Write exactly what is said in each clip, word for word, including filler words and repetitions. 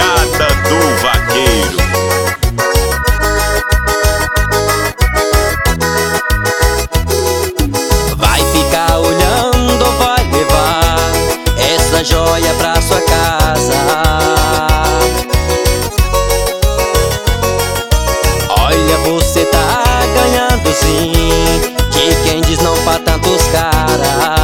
Pegada do Vaqueiro. Vai ficar olhando, vai levar essa joia pra sua casa. Olha, você tá ganhando sim, de quem diz não pra tantos caras.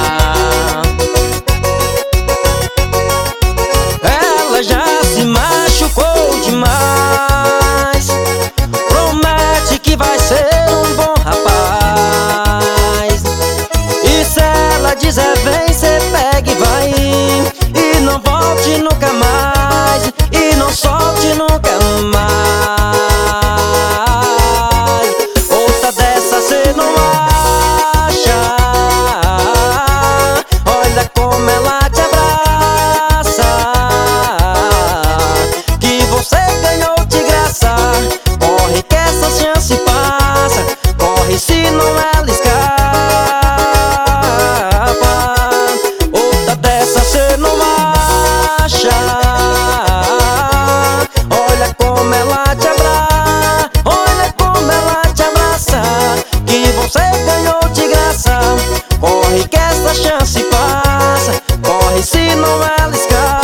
Ela já se machucou demais, promete que vai ser um bom rapaz. E se ela dizer vem, cê pega e vai, e não volte nunca mais, e não solte nunca mais. Outra dessa cê não acha, olha como ela te abraça, que você ganhou de graça. Corre que essa chance passa, corre se não ela escapa. Outra dessa cê não acha, olha como ela te abraça, olha como ela te abraça, que você ganhou de graça. Corre que essa chance passa, corre se não ela escapa.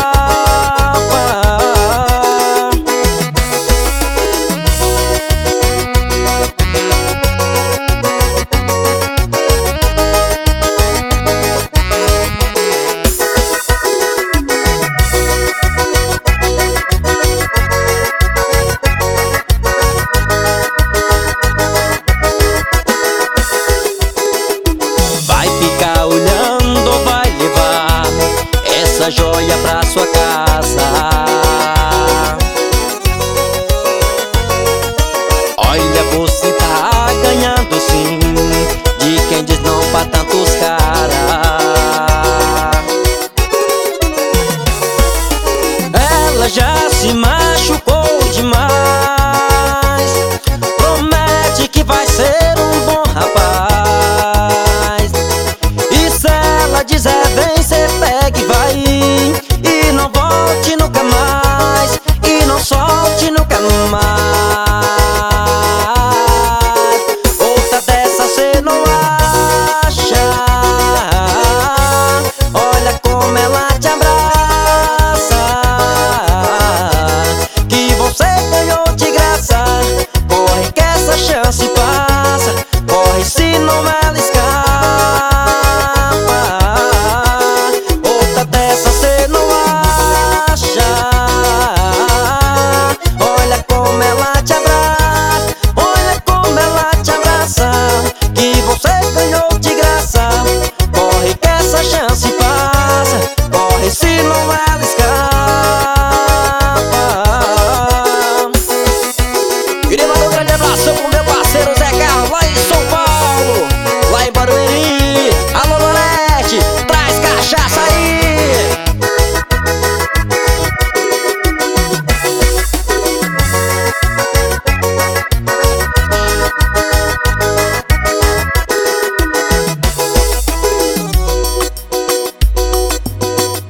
Vai ficar olhando, vai levar essa joia pra sua casa. Olha, você tá ganhando sim, de quem diz não pra tantos caras. Ela já se machucou demais, promete que vai ser um bom rapaz. E se ela dizer vem, cê pega e vai, e não volte nunca mais, e não solte nunca mais. Outra dessa cê não acha, olha como ela te abraça, que você ganhou de graça. Corre que essa chance passa, corre se não ela escapa. Outra dessa cê não acha, olha como ela te abraça, olha como ela te abraça, que você ganhou de graça. Corre que essa chance passa, corre se não ela escapa.